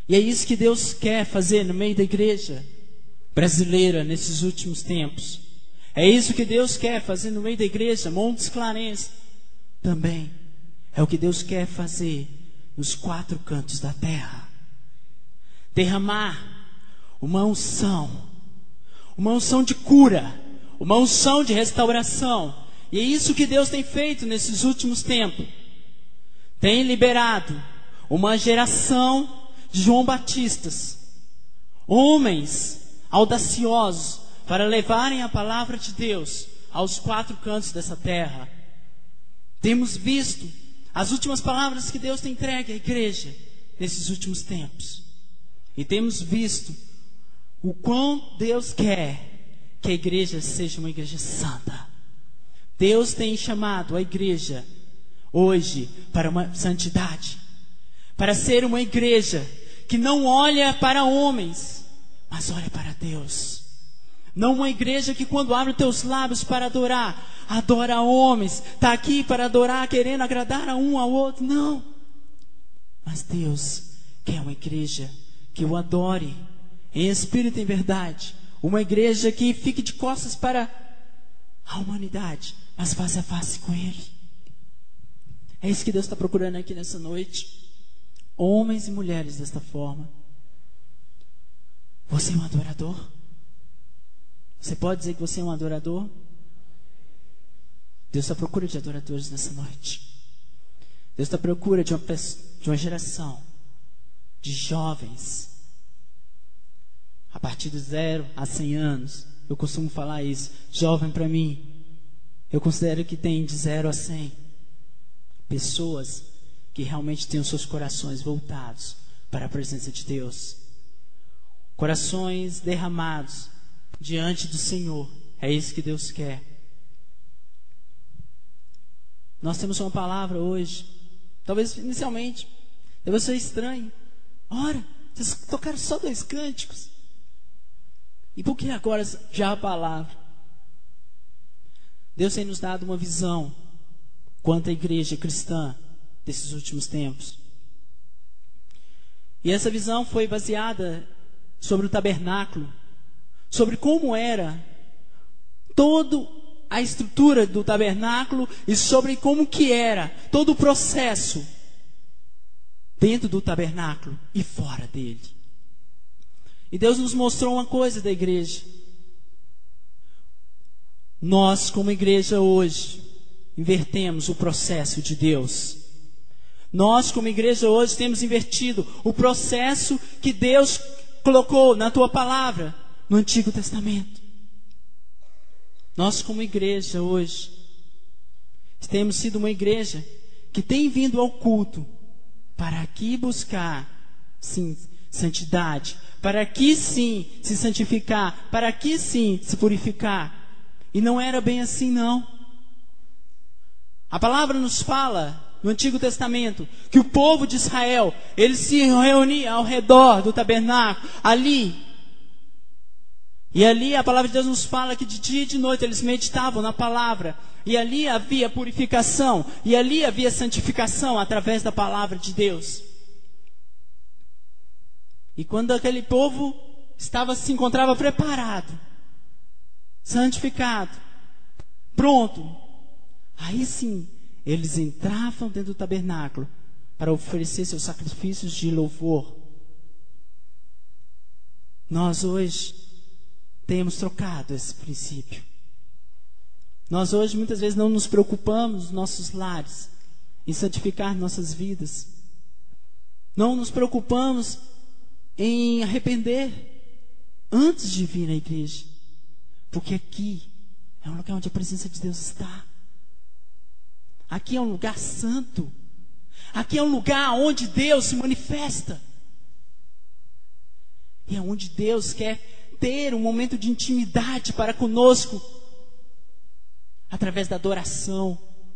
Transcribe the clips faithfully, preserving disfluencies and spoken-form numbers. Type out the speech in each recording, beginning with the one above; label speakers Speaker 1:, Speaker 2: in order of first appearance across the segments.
Speaker 1: E é isso que Deus quer fazer no meio da igreja brasileira nesses últimos tempos. É isso que Deus quer fazer no meio da igreja Montes Clarence também. É o que Deus quer fazer nos quatro cantos da terra. Derramar uma unção, uma unção de cura, uma unção de restauração. E é isso que Deus tem feito nesses últimos tempos. Tem liberado uma geração de João Batistas, homens audaciosos, para levarem a palavra de Deus aos quatro cantos dessa terra. Temos visto as últimas palavras que Deus tem entregue à igreja nesses últimos tempos. E temos visto o quão Deus quer que a igreja seja uma igreja santa. Deus tem chamado a igreja hoje para uma santidade, para ser uma igreja que não olha para homens, mas olha para Deus. Não uma igreja que quando abre os teus lábios para adorar, adora homens, está aqui para adorar, querendo agradar a um ao outro. Não. Mas Deus quer uma igreja que o adore em espírito e em verdade. Uma igreja que fique de costas para a humanidade, mas face a face com Ele. É isso que Deus está procurando aqui nessa noite. Homens e mulheres desta forma. Você é um adorador? Você pode dizer que você é um adorador? Deus está à procura de adoradores nessa noite. Deus está à procura de uma, de uma geração de jovens a partir de zero a cem anos. Eu costumo falar isso. Jovem para mim, eu considero que tem de zero a cem pessoas que realmente têm os seus corações voltados para a presença de Deus. Corações derramados diante do Senhor. É isso que Deus quer. Nós temos uma palavra hoje. Talvez inicialmente deve ser estranho. Ora, vocês tocaram só dois cânticos. E por que agora já a palavra? Deus tem nos dado uma visão quanto à igreja cristã desses últimos tempos. E essa visão foi baseada sobre o tabernáculo, sobre como era toda a estrutura do tabernáculo e sobre como que era todo o processo dentro do tabernáculo e fora dele. E Deus nos mostrou uma coisa da igreja. Nós, como igreja hoje, invertemos o processo de Deus. Nós, como igreja hoje, temos invertido o processo que Deus colocou na tua palavra no Antigo Testamento. Nós, como igreja hoje, temos sido uma igreja que tem vindo ao culto para aqui buscar, sim, santidade, para aqui sim se santificar, para aqui sim se purificar. E não era bem assim, não. A palavra nos fala no Antigo Testamento que o povo de Israel, ele se reunia ao redor do tabernáculo, ali. E ali a palavra de Deus nos fala que de dia e de noite eles meditavam na palavra. E ali havia purificação, e ali havia santificação através da palavra de Deus. E quando aquele povo estava, se encontrava preparado, santificado, pronto, aí sim, eles entravam dentro do tabernáculo para oferecer seus sacrifícios de louvor. Nós hoje temos trocado esse princípio. Nós hoje muitas vezes não nos preocupamos nos nossos lares em santificar nossas vidas. Não nos preocupamos em arrepender antes de vir na igreja. Porque aqui é um lugar onde a presença de Deus está. Aqui é um lugar santo. Aqui é um lugar onde Deus se manifesta. E é onde Deus quer ter um momento de intimidade para conosco, através da adoração.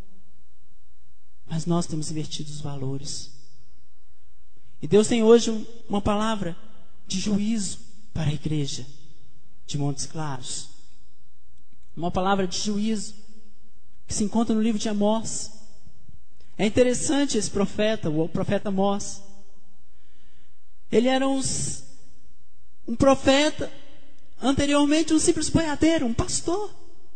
Speaker 1: Mas nós temos invertido os valores. E Deus tem hoje uma palavra de juízo para a igreja de Montes Claros. Uma palavra de juízo que se encontra no livro de Amós. É interessante esse profeta, o profeta Amós. Ele era um, um profeta, anteriormente um simples boiadeiro, um pastor.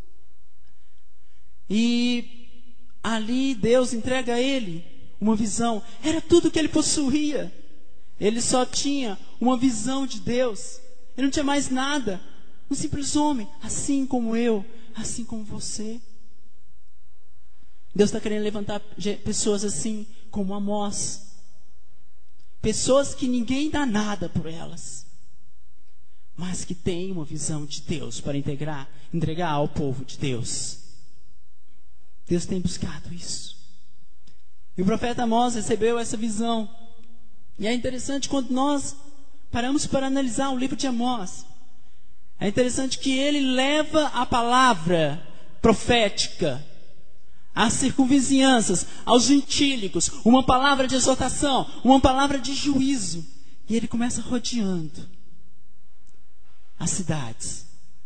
Speaker 1: E ali Deus entrega a ele uma visão. Era tudo que ele possuía. Ele só tinha uma visão de Deus. Ele não tinha mais nada. Um simples homem, assim como eu, assim como você. Deus está querendo levantar pessoas assim como Amós. Pessoas que ninguém dá nada por elas, mas que têm uma visão de Deus para integrar, entregar ao povo de Deus. Deus tem buscado isso. E o profeta Amós recebeu essa visão. E é interessante quando nós paramos para analisar o livro de Amós. É interessante que ele leva a palavra profética às circunvizinhanças, aos gentílicos, uma palavra de exortação, uma palavra de juízo. E ele começa rodeando as cidades.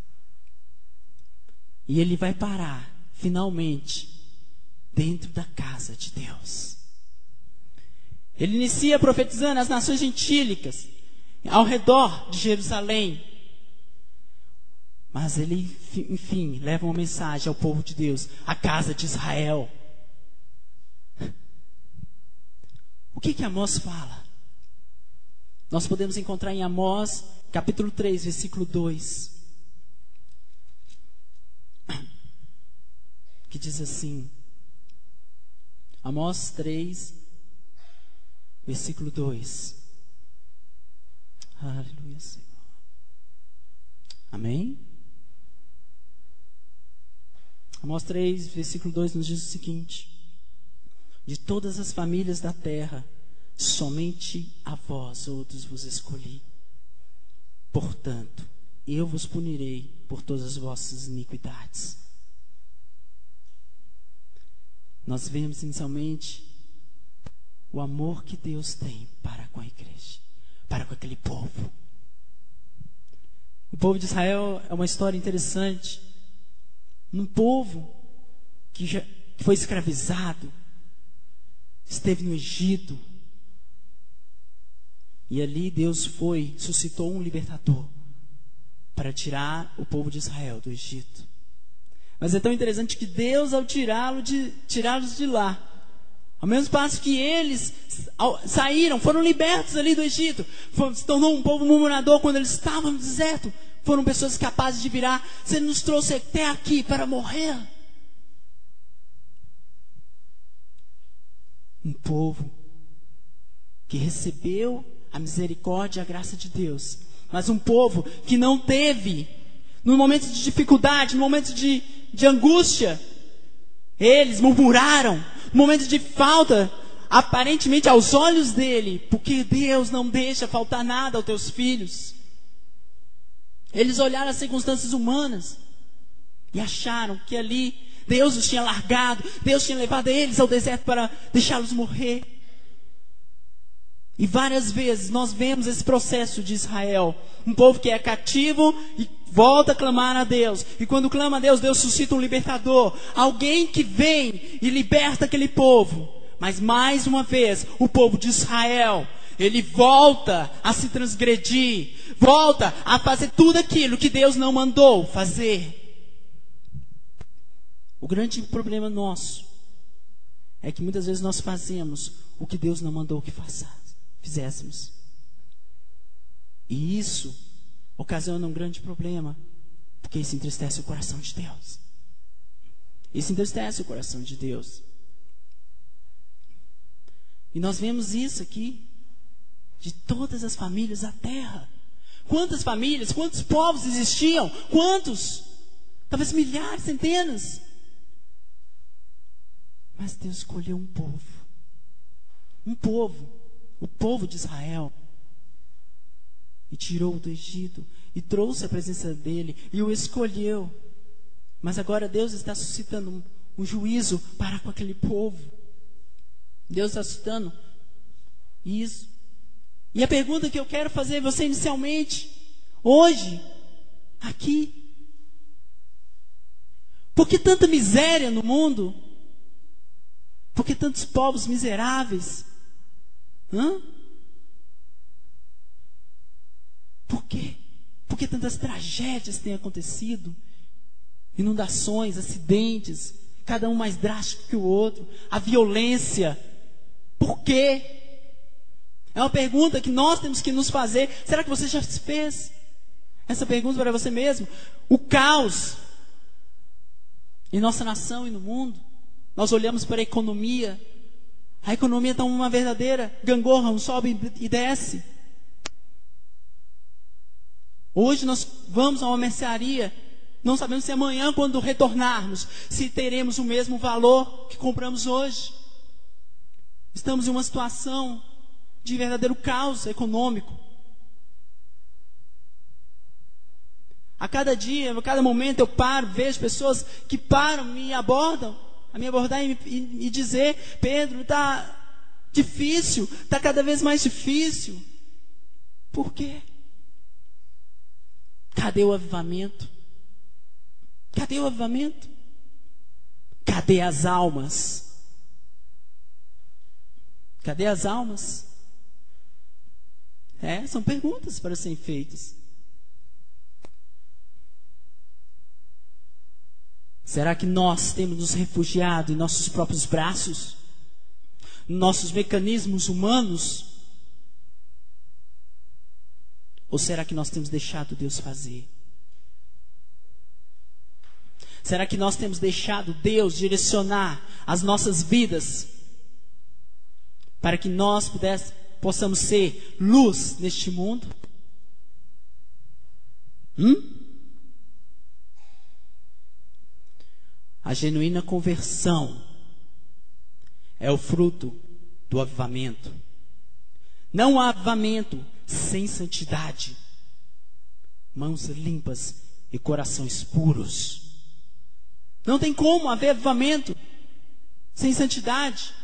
Speaker 1: E ele vai parar, finalmente, dentro da casa de Deus. Ele inicia profetizando as nações gentílicas ao redor de Jerusalém. Mas ele, enfim, leva uma mensagem ao povo de Deus, à casa de Israel. O que que Amós fala? Nós podemos encontrar em Amós, capítulo três, versículo dois. Que diz assim, Amós três, versículo dois. Aleluia, Senhor. Amém? Amós três, versículo dois nos diz o seguinte: de todas as famílias da terra, somente a vós outros vos escolhi. Portanto, eu vos punirei por todas as vossas iniquidades. Nós vemos inicialmente o amor que Deus tem para com a igreja, para com aquele povo. O povo de Israel é uma história interessante. Um povo que já foi escravizado, esteve no Egito, e ali Deus foi, suscitou um libertador para tirar o povo de Israel do Egito. Mas é tão interessante que Deus, ao tirá-lo de, tirá-los de lá, ao mesmo passo que eles saíram, foram libertos ali do Egito, foram, se tornou um povo murmurador quando eles estavam no deserto. Foram pessoas capazes de virar. Você nos trouxe até aqui para morrer. Um povo que recebeu a misericórdia e a graça de Deus. Mas um povo que não teve, no momento de dificuldade, no momento de, de angústia, eles murmuraram. No momento de falta, aparentemente aos olhos dele, porque Deus não deixa faltar nada aos teus filhos. Eles olharam as circunstâncias humanas e acharam que ali Deus os tinha largado, Deus tinha levado eles ao deserto para deixá-los morrer. E várias vezes nós vemos esse processo de Israel, um povo que é cativo e volta a clamar a Deus. E quando clama a Deus, Deus suscita um libertador, alguém que vem e liberta aquele povo. Mas mais uma vez, o povo de Israel, ele volta a se transgredir, volta a fazer tudo aquilo que Deus não mandou fazer. O grande problema nosso é que muitas vezes nós fazemos o que Deus não mandou que faça, fizéssemos. E isso ocasiona um grande problema, porque isso entristece o coração de Deus. Isso entristece o coração de Deus. E nós vemos isso aqui de todas as famílias da terra. Quantas famílias, quantos povos existiam? Quantos? Talvez milhares, centenas. Mas Deus escolheu um povo. Um povo. O povo de Israel. E tirou do Egito. E trouxe a presença dele. E o escolheu. Mas agora Deus está suscitando um, um juízo para com aquele povo. Deus está suscitando isso. E a pergunta que eu quero fazer a você inicialmente, hoje, aqui. Por que tanta miséria no mundo? Por que tantos povos miseráveis? Hã? Por quê? Por que tantas tragédias têm acontecido? Inundações, acidentes, cada um mais drástico que o outro. A violência. Por quê? É uma pergunta que nós temos que nos fazer. Será que você já se fez essa pergunta para você mesmo? O caos em nossa nação e no mundo. Nós olhamos para a economia. A economia está uma verdadeira gangorra, um sobe e desce. Hoje nós vamos a uma mercearia. Não sabemos se amanhã, quando retornarmos, se teremos o mesmo valor que compramos hoje. Estamos em uma situação de verdadeiro caos econômico. A cada dia, a cada momento eu paro, vejo pessoas que param, me abordam, a me abordar e, e, e dizer: Pedro, está difícil, está cada vez mais difícil. Por quê? Cadê o avivamento? Cadê o avivamento? Cadê as almas? Cadê as almas? É, são perguntas para serem feitas. Será que nós temos nos refugiado em nossos próprios braços? Nossos mecanismos humanos? Ou será que nós temos deixado Deus fazer? Será que nós temos deixado Deus direcionar as nossas vidas para que nós pudesse, possamos ser luz neste mundo? Hum? A genuína conversão é o fruto do avivamento. Não há avivamento sem santidade, mãos limpas e corações puros. Não tem como haver avivamento sem santidade.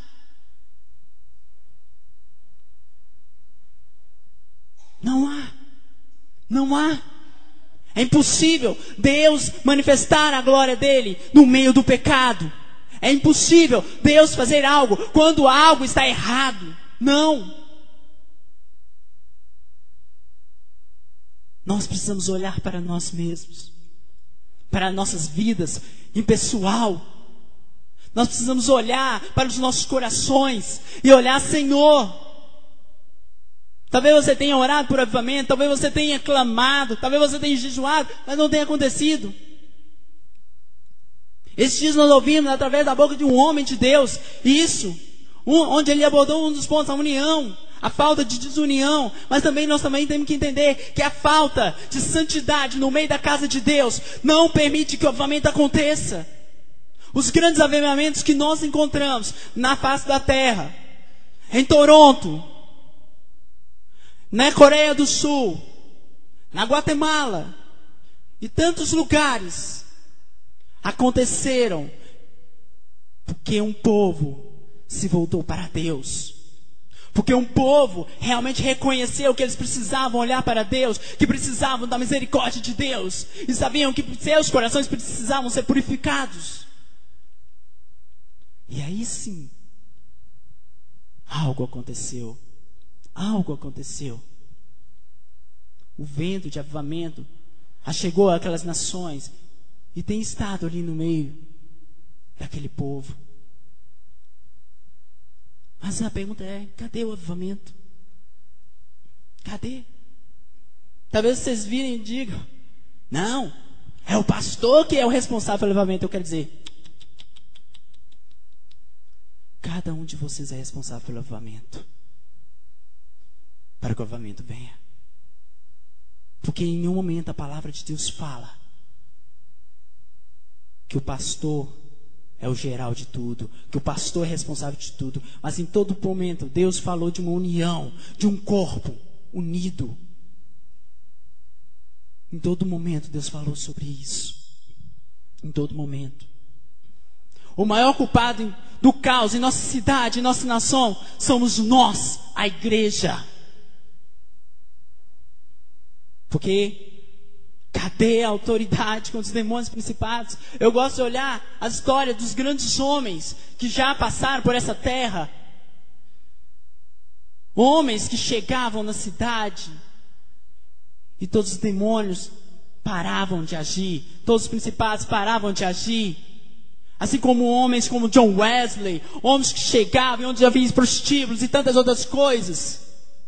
Speaker 1: Não há. Não há. É impossível Deus manifestar a glória dele no meio do pecado. É impossível Deus fazer algo quando algo está errado. Não. Nós precisamos olhar para nós mesmos, para nossas vidas em pessoal. Nós precisamos olhar para os nossos corações e olhar: Senhor, talvez você tenha orado por avivamento, talvez você tenha clamado, talvez você tenha jejuado, mas não tenha acontecido. Esses dias nós ouvimos através da boca de um homem de Deus isso, um, onde ele abordou um dos pontos, a união, a falta de desunião. Mas também nós também temos que entender que a falta de santidade no meio da casa de Deus não permite que o avivamento aconteça. Os grandes avivamentos que nós encontramos na face da terra, em Toronto, na Coreia do Sul, na Guatemala e tantos lugares, aconteceram porque um povo se voltou para Deus. Porque um povo realmente reconheceu que eles precisavam olhar para Deus, que precisavam da misericórdia de Deus, e sabiam que seus corações precisavam ser purificados. E aí sim, algo aconteceu. Algo aconteceu. O vento de avivamento chegou àquelas nações e tem estado ali no meio daquele povo. Mas a pergunta é: cadê o avivamento? Cadê? Talvez vocês virem e digam: não, é o pastor que é o responsável pelo avivamento. Eu quero dizer, cada um de vocês é responsável pelo avivamento, para que o avivamento venha. Porque em nenhum momento a palavra de Deus fala que o pastor é o geral de tudo, que o pastor é responsável de tudo. Mas em todo momento Deus falou de uma união, de um corpo unido. Em todo momento Deus falou sobre isso. Em todo momento. O maior culpado do caos em nossa cidade, em nossa nação, somos nós, a igreja. Porque cadê a autoridade contra os demônios principados? Eu gosto de olhar a história dos grandes homens que já passaram por essa terra. Homens que chegavam na cidade E todos os demônios paravam de agir. Todos os principados paravam de agir. Assim como homens como John Wesley, homens que chegavam, onde havia prostíbulos e tantas outras coisas.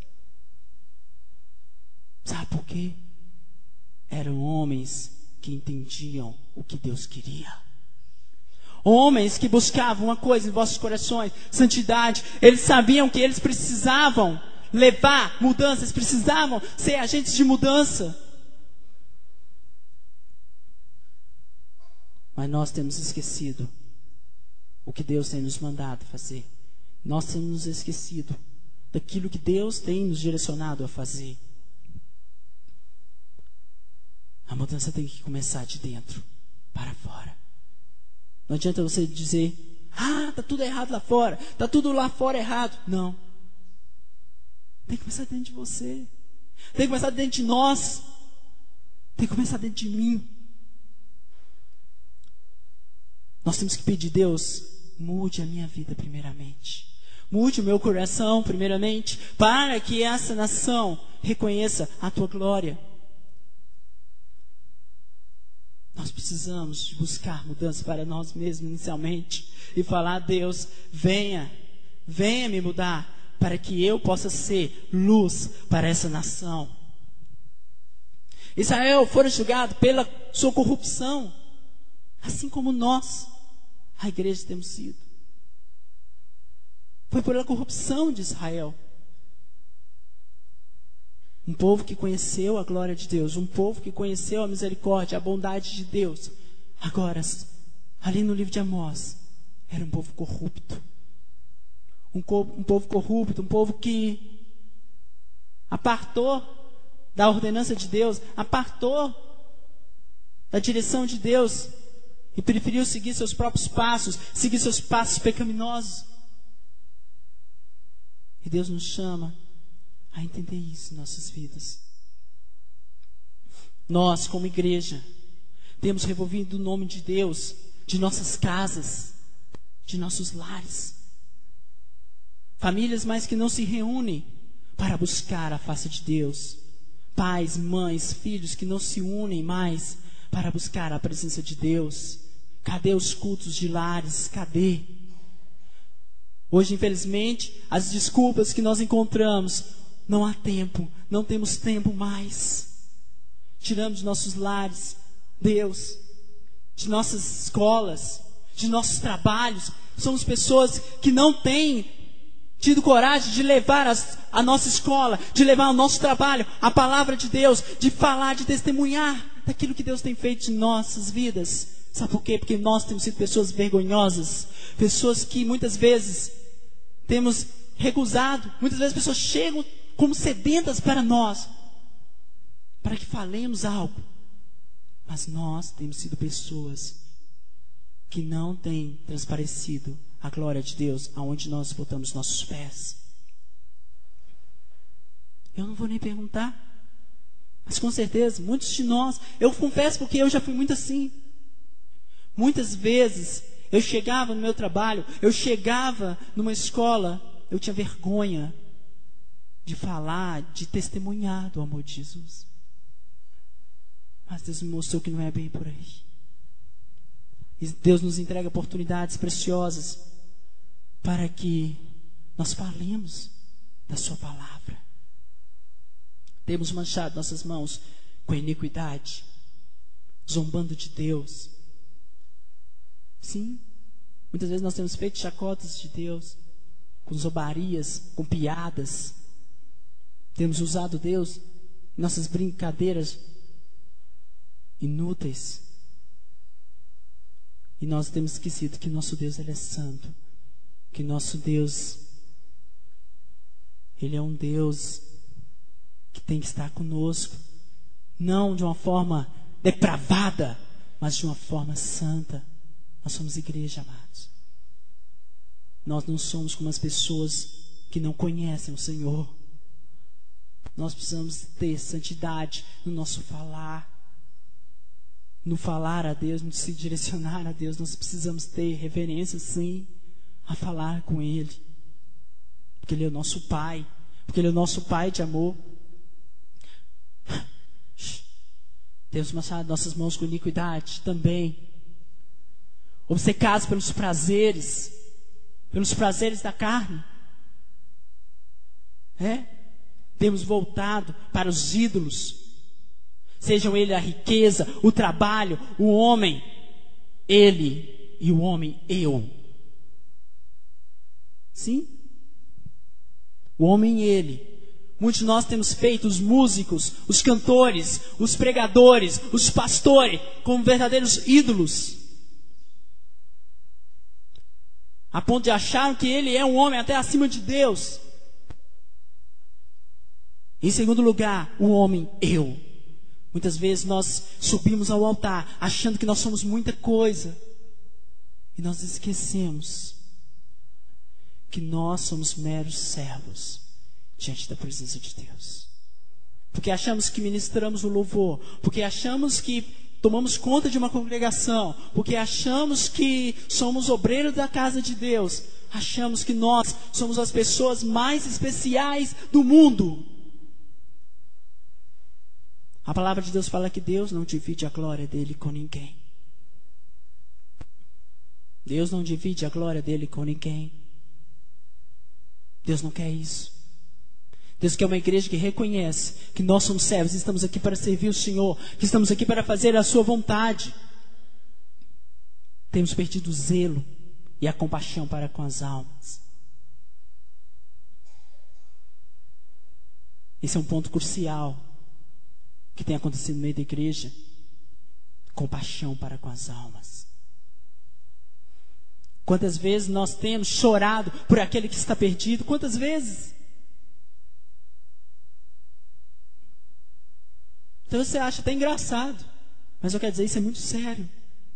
Speaker 1: Sabe por quê? Eram homens que entendiam o que Deus queria. Homens que buscavam uma coisa em vossos corações, santidade. Eles sabiam que eles precisavam levar mudanças, precisavam ser agentes de mudança. Mas nós temos esquecido o que Deus tem nos mandado fazer. Nós temos nos esquecido daquilo que Deus tem nos direcionado a fazer. A mudança tem que começar de dentro para fora. Não adianta você dizer, ah, está tudo errado lá fora, está tudo lá fora errado. Não. Tem que começar dentro de você. Tem que começar dentro de nós. Tem que começar dentro de mim. Nós temos que pedir, Deus, mude a minha vida primeiramente. Mude o meu coração primeiramente, para que essa nação reconheça a tua glória. Nós precisamos de buscar mudança para nós mesmos inicialmente. E falar, Deus, venha, venha me mudar, para que eu possa ser luz para essa nação. Israel foi julgado pela sua corrupção, assim como nós, a igreja, temos sido. Foi pela corrupção de Israel. Um povo que conheceu a glória de Deus, um povo que conheceu a misericórdia, a bondade de Deus. Agora, ali no livro de Amós, era um povo corrupto. Um, co- um povo corrupto, um povo que apartou da ordenança de Deus, apartou da direção de Deus e preferiu seguir seus próprios passos, seguir seus passos pecaminosos. E Deus nos chama a entender isso em nossas vidas. Nós, como igreja, temos revolvido o nome de Deus de nossas casas, de nossos lares. Famílias mais que não se reúnem para buscar a face de Deus. Pais, mães, filhos que não se unem mais para buscar a presença de Deus. Cadê os cultos de lares? Cadê? Hoje, infelizmente, as desculpas que nós encontramos, não há tempo, não temos tempo mais. Tiramos de nossos lares, Deus, de nossas escolas, de nossos trabalhos. Somos pessoas que não têm tido coragem de levar as, a nossa escola, de levar o nosso trabalho, a palavra de Deus, de falar, de testemunhar daquilo que Deus tem feito em nossas vidas. Sabe por quê? Porque nós temos sido pessoas vergonhosas, pessoas que muitas vezes temos recusado, muitas vezes pessoas chegam como sedentas para nós, para que falemos algo, mas nós temos sido pessoas que não têm transparecido a glória de Deus aonde nós botamos nossos pés. Eu não vou nem perguntar, mas com certeza muitos de nós, eu confesso porque eu já fui muito assim. Muitas vezes eu chegava no meu trabalho, eu chegava numa escola, eu tinha vergonha de falar, de testemunhar do amor de Jesus. Mas Deus me mostrou que não é bem por aí. E Deus nos entrega oportunidades preciosas para que nós falemos da sua palavra. Temos manchado nossas mãos com iniquidade, zombando de Deus. Sim, muitas vezes nós temos feito chacotas de Deus, com zombarias, com piadas. Temos usado Deus em nossas brincadeiras inúteis. E nós temos esquecido que nosso Deus, Ele é santo. Que nosso Deus, Ele é um Deus que tem que estar conosco. Não de uma forma depravada, mas de uma forma santa. Nós somos igreja, amados. Nós não somos como as pessoas que não conhecem o Senhor. Nós precisamos ter santidade no nosso falar. No falar a Deus, no se direcionar a Deus. Nós precisamos ter reverência, sim, a falar com Ele. Porque Ele é o nosso Pai. Porque Ele é o nosso Pai de amor. Temos manchado nossas mãos com iniquidade também. Obcecados pelos prazeres, pelos prazeres da carne. É? Temos voltado para os ídolos. Sejam ele a riqueza, o trabalho, o homem, ele e o homem, eu. Sim? O homem, ele. Muitos de nós temos feito os músicos, os cantores, os pregadores, os pastores, como verdadeiros ídolos. A ponto de achar que ele é um homem até acima de Deus. Em segundo lugar, o homem, eu. Muitas vezes nós subimos ao altar achando que nós somos muita coisa. E nós esquecemos que nós somos meros servos diante da presença de Deus. Porque achamos que ministramos o louvor. Porque achamos que tomamos conta de uma congregação. Porque achamos que somos obreiros da casa de Deus. Achamos que nós somos as pessoas mais especiais do mundo. A palavra de Deus fala que Deus não divide a glória dele com ninguém. Deus não divide a glória dele com ninguém. Deus não quer isso. Deus quer uma igreja que reconhece que nós somos servos, estamos aqui para servir o Senhor, que estamos aqui para fazer a sua vontade. Temos perdido o zelo e a compaixão para com as almas. Esse é um ponto crucial que tem acontecido no meio da igreja. Compaixão para com as almas. Quantas vezes nós temos chorado por aquele que está perdido? Quantas vezes? Então você acha até engraçado, mas eu quero dizer, isso é muito sério.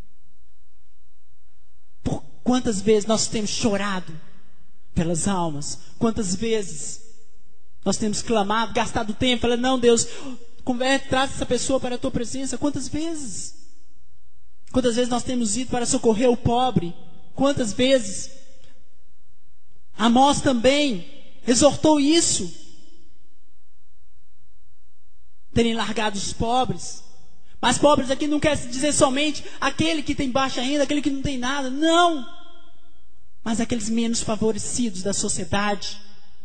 Speaker 1: Por quantas vezes nós temos chorado pelas almas? Quantas vezes nós temos clamado, gastado tempo, falando, não, Deus, converte, traz essa pessoa para a tua presença. Quantas vezes? Quantas vezes nós temos ido para socorrer o pobre? Quantas vezes? Amós também exortou isso. Terem largado os pobres. Mas pobres aqui não quer dizer somente aquele que tem baixa renda, aquele que não tem nada. Não. Mas aqueles menos favorecidos da sociedade.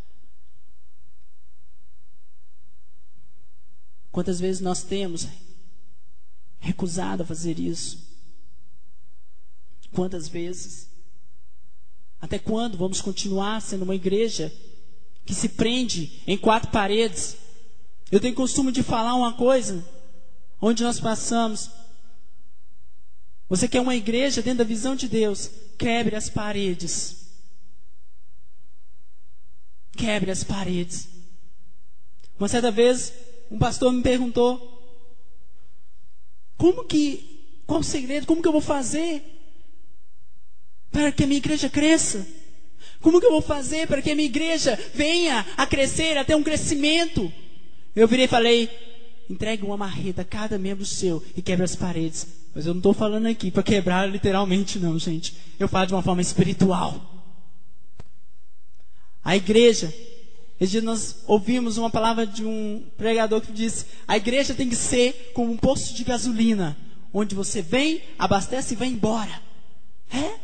Speaker 1: Quantas vezes nós temos recusado a fazer isso? Quantas vezes? Até quando vamos continuar sendo uma igreja que se prende em quatro paredes? Eu tenho costume de falar uma coisa, onde nós passamos. Você quer uma igreja dentro da visão de Deus? Quebre as paredes. Quebre as paredes. Uma certa vez, um pastor me perguntou, como que, qual o segredo, como que eu vou fazer para que a minha igreja cresça? Como que eu vou fazer para que a minha igreja venha a crescer, até um crescimento? Eu virei e falei, entregue uma marreta a cada membro seu e quebre as paredes. Mas eu não estou falando aqui para quebrar literalmente não, gente. Eu falo de uma forma espiritual. A igreja, esse dia nós ouvimos uma palavra de um pregador que disse, a igreja tem que ser como um posto de gasolina, onde você vem, abastece e vai embora. É?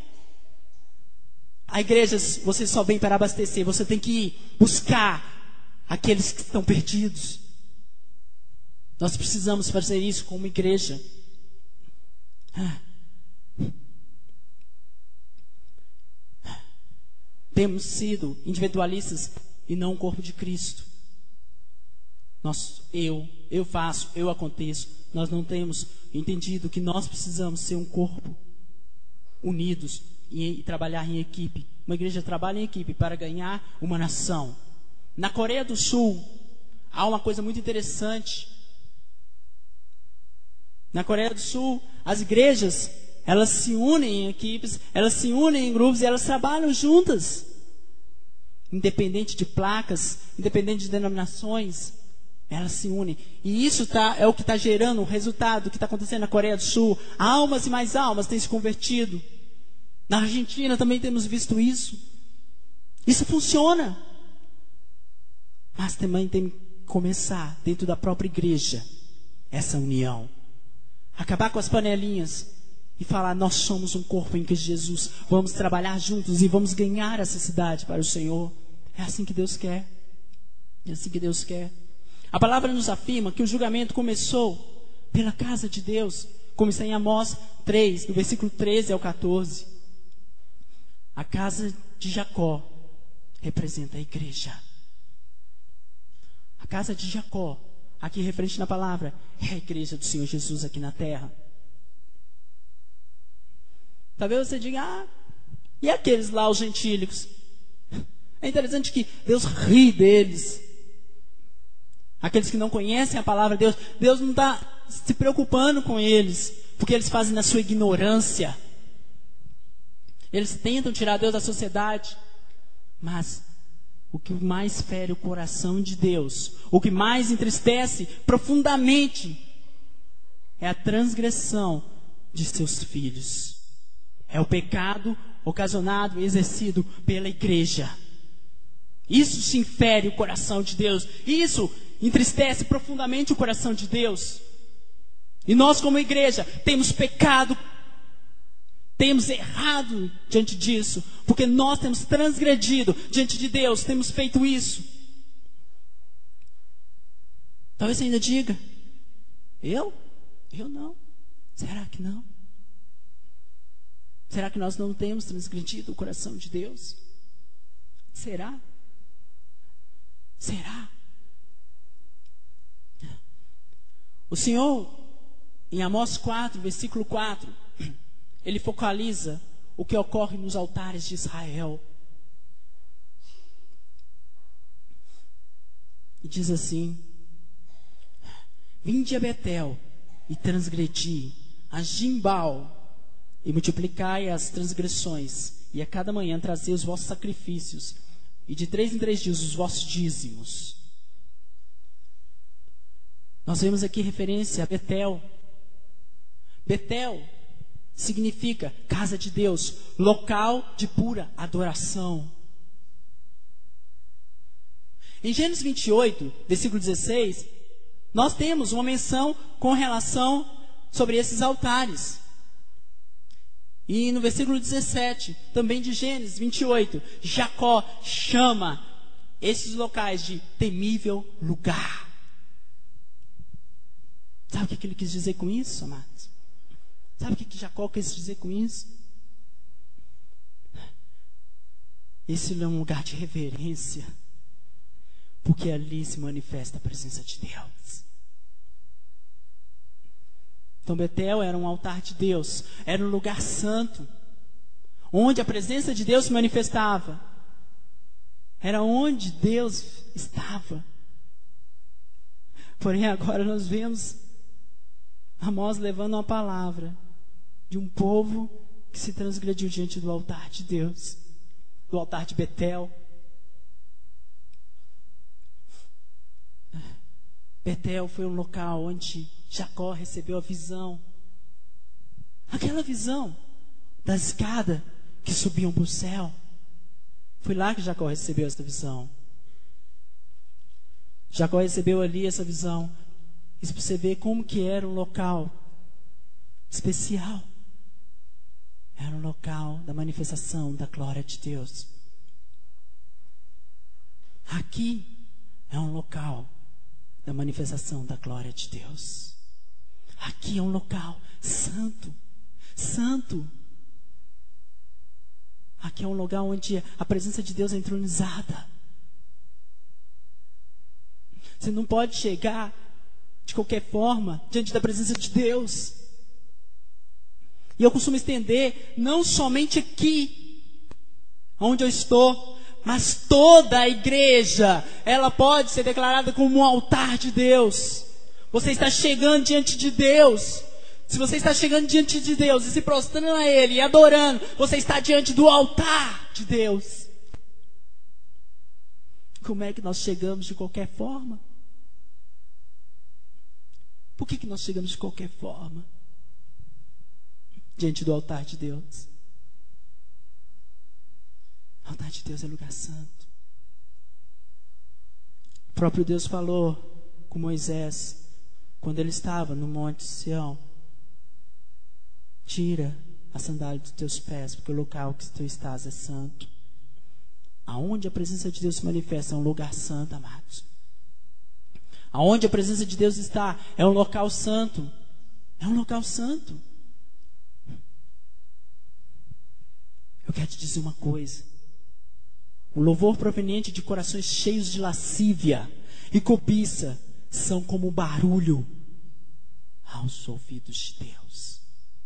Speaker 1: A igreja, você só vem para abastecer, você tem que ir buscar aqueles que estão perdidos. Nós precisamos fazer isso como igreja. Ah. Temos sido individualistas e não o corpo de Cristo. Nós, eu, eu faço, eu aconteço. Nós não temos entendido que nós precisamos ser um corpo unidos e, e trabalhar em equipe. Uma igreja trabalha em equipe para ganhar uma nação. Na Coreia do Sul, há uma coisa muito interessante. Na Coreia do Sul, as igrejas, elas se unem em equipes, elas se unem em grupos e elas trabalham juntas. Independente de placas, independente de denominações, elas se unem. E isso tá, é o que está gerando o resultado que está acontecendo na Coreia do Sul. Almas e mais almas têm se convertido. Na Argentina também temos visto isso. Isso funciona. Mas também tem que começar dentro da própria igreja essa união. Acabar com as panelinhas e falar: nós somos um corpo em Cristo Jesus. Vamos trabalhar juntos e vamos ganhar essa cidade para o Senhor. É assim que Deus quer. É assim que Deus quer. A palavra nos afirma que o julgamento começou pela casa de Deus, como está em Amós três, do versículo treze ao quatorze. A casa de Jacó representa a igreja. A casa de Jacó, aqui referente na palavra, é a igreja do Senhor Jesus aqui na terra. Talvez você diga: ah, e aqueles lá, os gentílicos? É interessante que Deus ri deles. Aqueles que não conhecem a palavra de Deus, Deus não está se preocupando com eles, porque eles fazem na sua ignorância. Eles tentam tirar Deus da sociedade. Mas o que mais fere o coração de Deus, o que mais entristece profundamente, é a transgressão de seus filhos. É o pecado ocasionado e exercido pela igreja. Isso se infere o coração de Deus. Isso entristece profundamente o coração de Deus. E nós, como igreja, temos pecado, temos errado diante disso, porque nós temos transgredido diante de Deus, temos feito isso. Talvez você ainda diga: eu? Eu não. Será que não? Será que nós não temos transgredido o coração de Deus? Será? Será? O Senhor, em Amós quatro, versículo quatro, Ele focaliza o que ocorre nos altares de Israel. E diz assim: vinde a Betel e transgredi, a Gimbal e multiplicai as transgressões, e a cada manhã trazei os vossos sacrifícios, e de três em três dias os vossos dízimos. Nós vemos aqui referência a Betel. Betel significa casa de Deus, local de pura adoração. Em Gênesis vinte e oito, versículo dezesseis, nós temos uma menção com relação sobre esses altares. E no versículo dezessete, também de Gênesis vinte e oito, Jacó chama esses locais de temível lugar. Sabe o que ele quis dizer com isso, amados? Sabe o que Jacó quis dizer com isso? Esse é um lugar de reverência, porque ali se manifesta a presença de Deus. Então Betel era um altar de Deus, era um lugar santo, onde a presença de Deus se manifestava. Era onde Deus estava. Porém agora nós vemos Amós levando uma palavra de um povo que se transgrediu diante do altar de Deus, do altar de Betel. Betel foi um local onde Jacó recebeu a visão. Aquela visão da escada que subiam para o céu. Foi lá que Jacó recebeu essa visão. Jacó recebeu ali essa visão. Isso para você ver como que era um local especial. Era um local da manifestação da glória de Deus. Aqui é um local da manifestação da glória de Deus. Aqui é um local santo, santo. Aqui é um lugar onde a presença de Deus é entronizada. Você não pode chegar de qualquer forma diante da presença de Deus. E eu costumo estender não somente aqui, onde eu estou, mas toda a igreja, ela pode ser declarada como um altar de Deus. Você está chegando diante de Deus. Se você está chegando diante de Deus e se prostrando a Ele e adorando, você está diante do altar de Deus. Como é que nós chegamos de qualquer forma? Por que, que nós chegamos de qualquer forma diante do altar de Deus? O altar de Deus é lugar santo. O próprio Deus falou com Moisés quando ele estava no Monte Sião. Tira a sandália dos teus pés, porque o local que tu estás é santo. Aonde a presença de Deus se manifesta é um lugar santo, amados. Aonde a presença de Deus está é um local santo. É um local santo. Eu quero te dizer uma coisa. O louvor proveniente de corações cheios de lascívia e cobiça são como barulho aos ouvidos de Deus.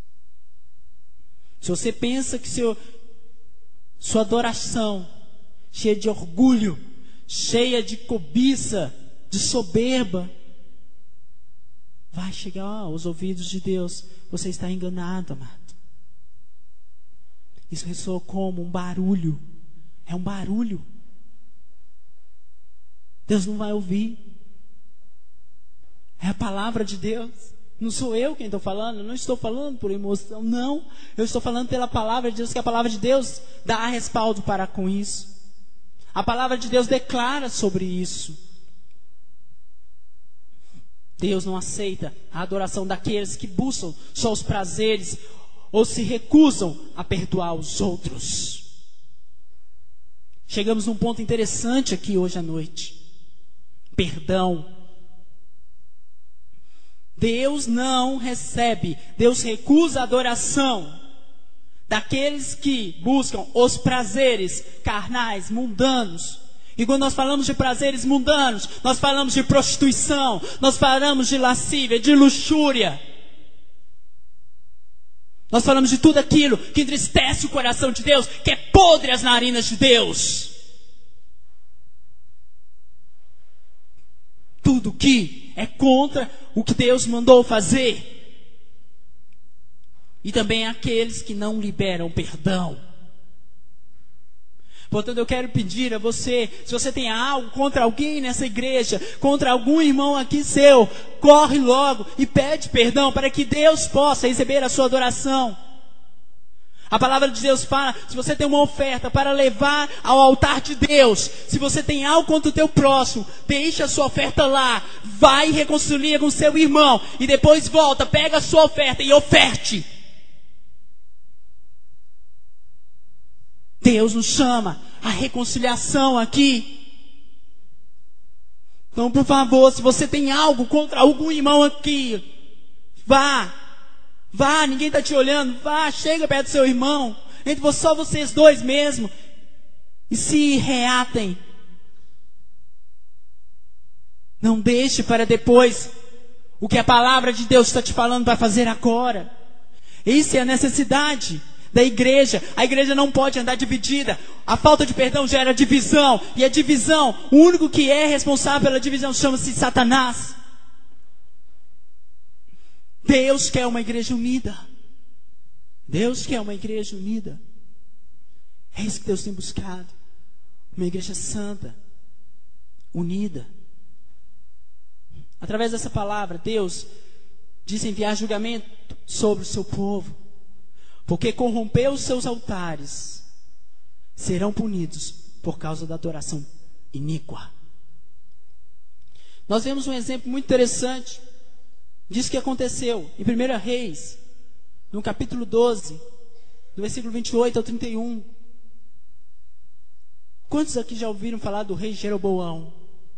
Speaker 1: Se você pensa que seu, sua adoração cheia de orgulho, cheia de cobiça, de soberba, vai chegar aos ouvidos de Deus, você está enganado, amado. Isso ressoa como um barulho. É um barulho. Deus não vai ouvir. É a palavra de Deus. Não sou eu quem estou falando. Eu não estou falando por emoção, não. Eu estou falando pela palavra de Deus, que a palavra de Deus dá respaldo para com isso. A palavra de Deus declara sobre isso. Deus não aceita a adoração daqueles que buscam só os prazeres ou se recusam a perdoar os outros. Chegamos num ponto interessante aqui hoje à noite. Perdão. Deus não recebe, Deus recusa a adoração daqueles que buscam os prazeres carnais, mundanos. E quando nós falamos de prazeres mundanos, nós falamos de prostituição, nós falamos de lascívia, de luxúria. Nós falamos de tudo aquilo que entristece o coração de Deus, que é podre as narinas de Deus. Tudo que é contra o que Deus mandou fazer. E também aqueles que não liberam perdão. Portanto, eu quero pedir a você, se você tem algo contra alguém nessa igreja, contra algum irmão aqui seu, corre logo e pede perdão para que Deus possa receber a sua adoração. A palavra de Deus fala, se você tem uma oferta para levar ao altar de Deus, se você tem algo contra o teu próximo, deixa a sua oferta lá, vai e reconcilia com seu irmão, e depois volta, pega a sua oferta e oferte. Deus nos chama à reconciliação aqui. Então, por favor, se você tem algo contra algum irmão aqui, vá, vá, ninguém está te olhando, vá, chega perto do seu irmão, entre só vocês dois mesmo, e se reatem. Não deixe para depois o que a palavra de Deus está te falando para fazer agora. Isso é a necessidade da igreja. A igreja não pode andar dividida. A falta de perdão gera divisão. E a divisão, o único que é responsável pela divisão chama-se Satanás. Deus quer uma igreja unida. Deus quer uma igreja unida. É isso que Deus tem buscado. Uma igreja santa, unida. Através dessa palavra, Deus diz enviar julgamento sobre o seu povo. Porque corrompeu os seus altares, serão punidos por causa da adoração iníqua. Nós vemos um exemplo muito interessante disso que aconteceu em primeira Reis, no capítulo doze, do versículo vinte e oito ao trinta e um. Quantos aqui já ouviram falar do rei Jeroboão?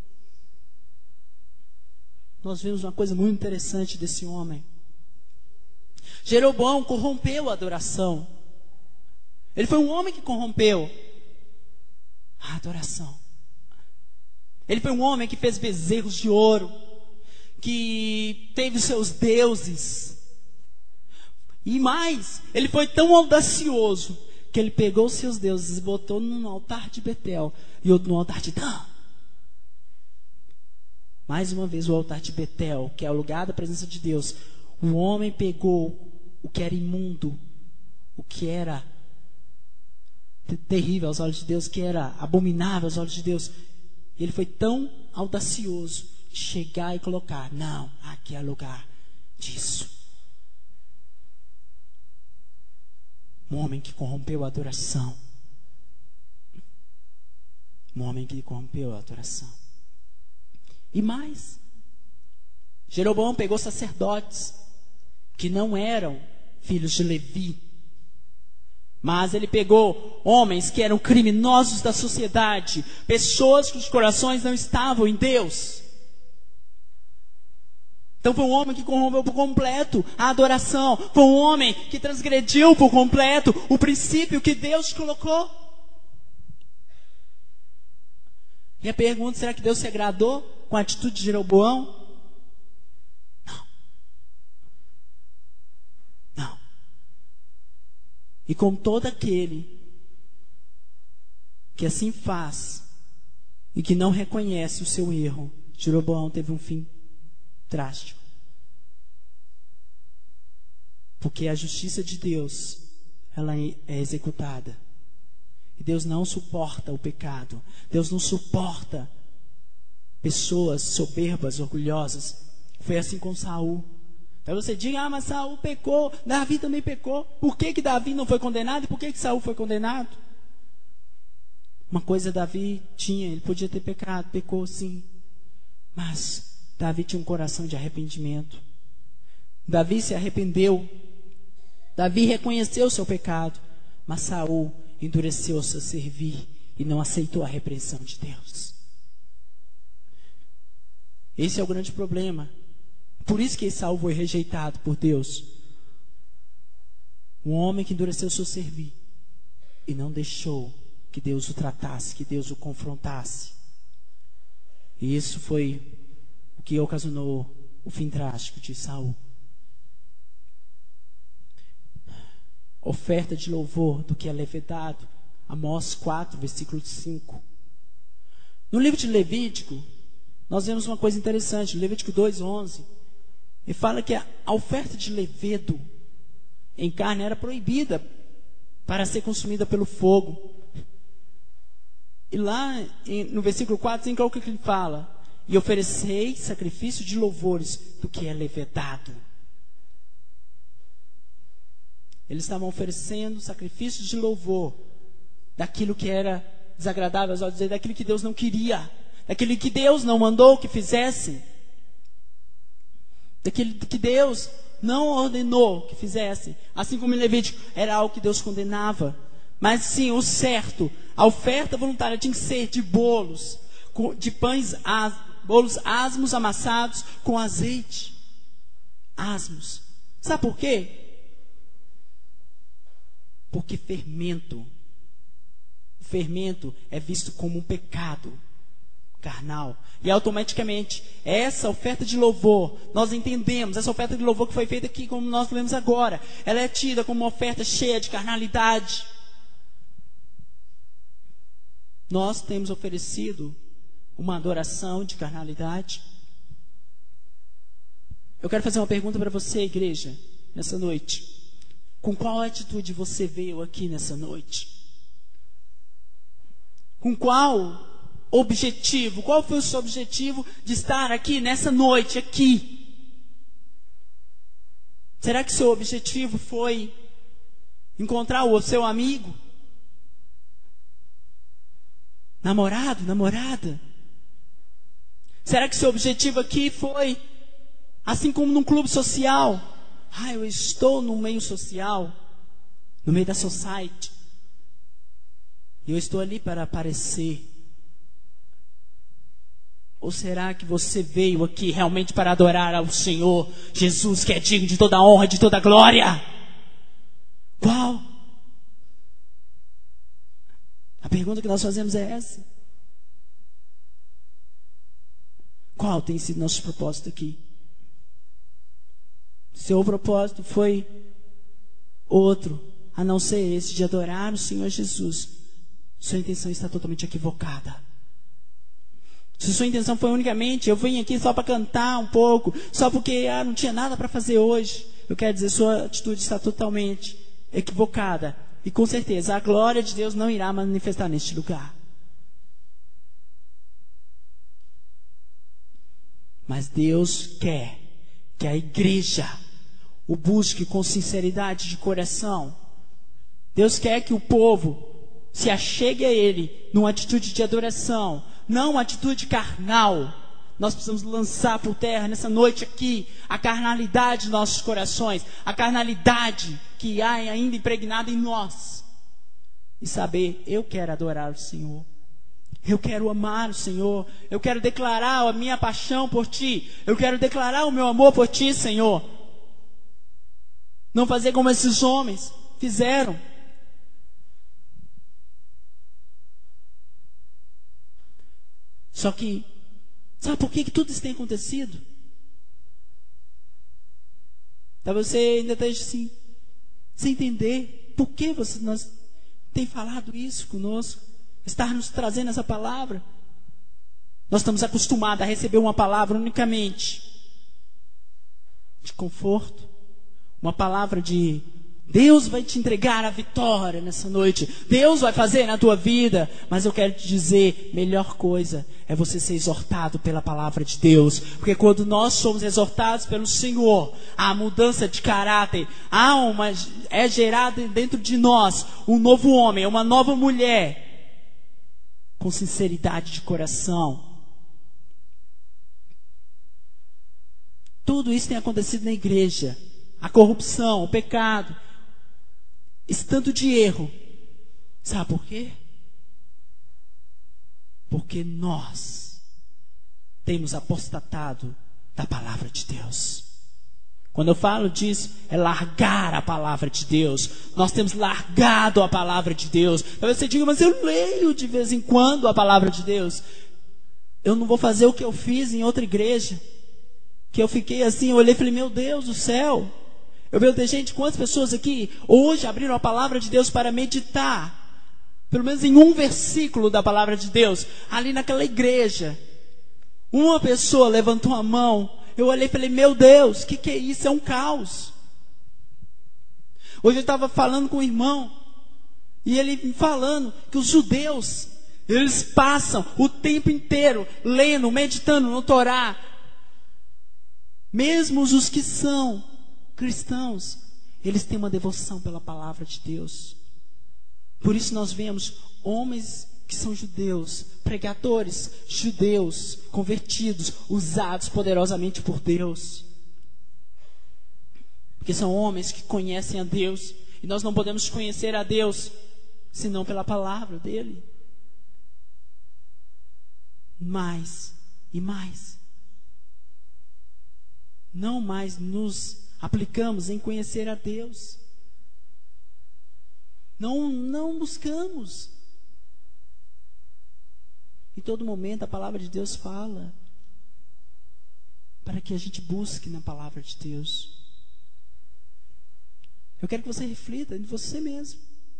Speaker 1: Nós vemos uma coisa muito interessante desse homem. Jeroboão corrompeu a adoração. Ele foi um homem que corrompeu a adoração. Ele foi um homem que fez bezerros de ouro, que teve os seus deuses. E mais, ele foi tão audacioso que ele pegou os seus deuses e botou num altar de Betel e outro no altar de Dan. Mais uma vez o altar de Betel, que é o lugar da presença de Deus. O homem pegou o que era imundo, o que era terrível aos olhos de Deus, que era abominável aos olhos de Deus. Ele foi tão audacioso de chegar e colocar, não, aqui é lugar disso. Um homem que corrompeu a adoração. Um homem que corrompeu a adoração. E mais, Jeroboão pegou sacerdotes que não eram filhos de Levi. Mas ele pegou homens que eram criminosos da sociedade, pessoas cujos corações não estavam em Deus. Então foi um homem que corrompeu por completo a adoração. Foi um homem que transgrediu por completo o princípio que Deus colocou. E a pergunta, será que Deus se agradou com a atitude de Jeroboão? Não. Não. E com todo aquele que assim faz e que não reconhece o seu erro, Jeroboão teve um fim drástico. Porque a justiça de Deus, ela é executada. E Deus não suporta o pecado. Deus não suporta pessoas soberbas, orgulhosas. Foi assim com Saul. Então você diz, ah, mas Saul pecou, Davi também pecou. Por que que Davi não foi condenado e por que que Saul foi condenado? Uma coisa Davi tinha, ele podia ter pecado, pecou sim. Mas Davi tinha um coração de arrependimento. Davi se arrependeu. Davi reconheceu o seu pecado. Mas Saul endureceu-se a servir e não aceitou a repreensão de Deus. Esse é o grande problema. Por isso que Saul foi rejeitado por Deus. Um homem que endureceu o seu servir e não deixou que Deus o tratasse, que Deus o confrontasse. E isso foi o que ocasionou o fim trágico de Saul. Oferta de louvor do que é levedado. Amós quatro, versículo cinco. No livro de Levítico, nós vemos uma coisa interessante. Levítico dois, onze. Ele fala que a oferta de levedo em carne era proibida para ser consumida pelo fogo. E lá no versículo quatro, cinco, é o que ele fala. E oferecei sacrifício de louvores do que é levedado. Eles estavam oferecendo sacrifícios de louvor daquilo que era desagradável aos olhos, daquilo que Deus não queria, daquilo que Deus não mandou que fizessem, daquilo que Deus não ordenou que fizessem. Assim como em Levítico, era algo que Deus condenava. Mas sim, o certo, a oferta voluntária tinha que ser de bolos, de pães, bolos asmos amassados com azeite. Asmos. Sabe por quê? Porque fermento, o fermento é visto como um pecado carnal. E automaticamente, essa oferta de louvor, nós entendemos, essa oferta de louvor que foi feita aqui, como nós lemos agora, ela é tida como uma oferta cheia de carnalidade. Nós temos oferecido uma adoração de carnalidade. Eu quero fazer uma pergunta para você, igreja, nessa noite. Com qual atitude você veio aqui nessa noite? Com qual objetivo? Qual foi o seu objetivo de estar aqui nessa noite, aqui? Será que seu objetivo foi encontrar o seu amigo? Namorado, namorada? Será que seu objetivo aqui foi, assim como num clube social? Ah, eu estou no meio social, no meio da society. E eu estou ali para aparecer. Ou será que você veio aqui realmente para adorar ao Senhor Jesus, que é digno de toda a honra, de toda a glória? Qual? A pergunta que nós fazemos é essa. Qual tem sido nosso propósito aqui? Seu propósito foi outro, a não ser esse de adorar o Senhor Jesus. Sua intenção está totalmente equivocada. Se sua intenção foi unicamente, eu vim aqui só para cantar um pouco, só porque ah, não tinha nada para fazer hoje, eu quero dizer, sua atitude está totalmente equivocada. E com certeza, a glória de Deus não irá manifestar neste lugar. Mas Deus quer que a igreja o busque com sinceridade de coração. Deus quer que o povo se achegue a Ele numa atitude de adoração, não uma atitude carnal, Nós precisamos lançar por terra nessa noite aqui a carnalidade de nossos corações, a carnalidade que há ainda impregnada em nós. E saber, eu quero adorar o Senhor. Eu quero amar o Senhor. Eu quero declarar a minha paixão por Ti. Eu quero declarar o meu amor por Ti, Senhor. Não fazer como esses homens fizeram. Só que, sabe por que, que tudo isso tem acontecido? Talvez você ainda esteja assim, sem entender por que você, nós tem falado isso conosco, estar nos trazendo essa palavra. Nós estamos acostumados a receber uma palavra unicamente de conforto, uma palavra de Deus vai te entregar a vitória nessa noite, Deus vai fazer na tua vida. Mas eu quero te dizer, melhor coisa é você ser exortado pela palavra de Deus, porque quando nós somos exortados pelo Senhor, há mudança de caráter, há uma, é gerado dentro de nós um novo homem, uma nova mulher, com sinceridade de coração. Tudo isso tem acontecido na igreja, a corrupção, o pecado, esse tanto de erro. Sabe por quê? Porque nós temos apostatado da palavra de Deus. Quando eu falo disso, é largar a palavra de Deus. Nós temos largado a palavra de Deus. Talvez você diga, mas eu leio de vez em quando a palavra de Deus. Eu não vou fazer o que eu fiz em outra igreja, que eu fiquei assim, eu olhei e falei, meu Deus do céu. Eu vejo, gente, quantas pessoas aqui hoje abriram a palavra de Deus para meditar, pelo menos em um versículo da palavra de Deus, ali naquela igreja. Uma pessoa levantou a mão, eu olhei e falei, meu Deus, o que, que é isso? É um caos. Hoje eu estava falando com um irmão, e ele me falando que os judeus, eles passam o tempo inteiro lendo, meditando no Torá. Mesmo os que são cristãos, eles têm uma devoção pela palavra de Deus. Por isso nós vemos homens que são judeus, pregadores judeus, convertidos, usados poderosamente por Deus. Porque são homens que conhecem a Deus, e nós não podemos conhecer a Deus senão pela palavra dele. Mais e mais. Não mais nos aplicamos em conhecer a Deus. Não, não buscamos. Em todo momento a palavra de Deus fala para que a gente busque na palavra de Deus. Eu quero que você reflita em você mesmo.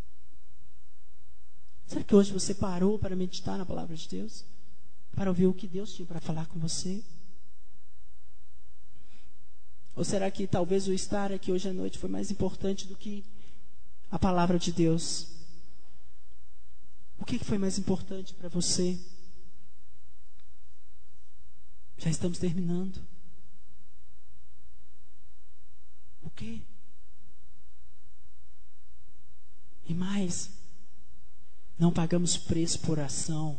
Speaker 1: Será que hoje você parou para meditar na palavra de Deus? Para ouvir o que Deus tinha para falar com você? Ou será que talvez o estar aqui hoje à noite foi mais importante do que a palavra de Deus? O que foi mais importante para você? Já estamos terminando. O quê? E mais, não pagamos preço por ação.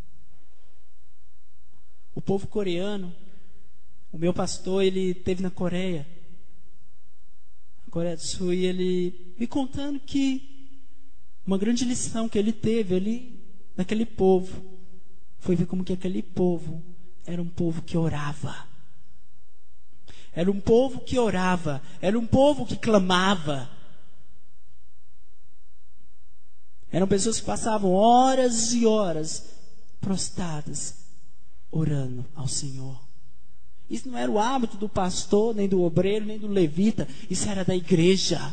Speaker 1: O povo coreano, o meu pastor, ele esteve na Coreia, na Coreia do Sul, e ele me contando que uma grande lição que ele teve ali naquele povo foi ver como que aquele povo era um povo que orava. Era um povo que orava, era um povo que clamava. Eram pessoas que passavam horas e horas prostradas, orando ao Senhor. Isso não era o hábito do pastor, nem do obreiro, nem do levita. Isso era da igreja.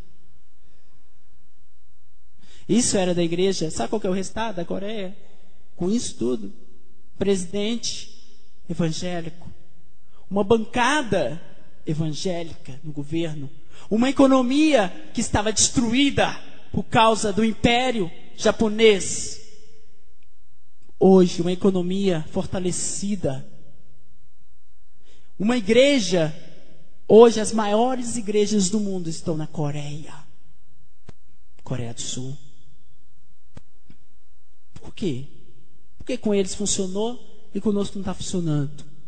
Speaker 1: Isso era da igreja. Sabe qual que é o resultado da Coreia? Com isso tudo, presidente evangélico, uma bancada evangélica no governo, uma economia que estava destruída por causa do império japonês. Hoje, uma economia fortalecida. Uma igreja, hoje as maiores igrejas do mundo estão na Coreia. Coreia do Sul. Por quê? Porque com eles funcionou e conosco não está funcionando.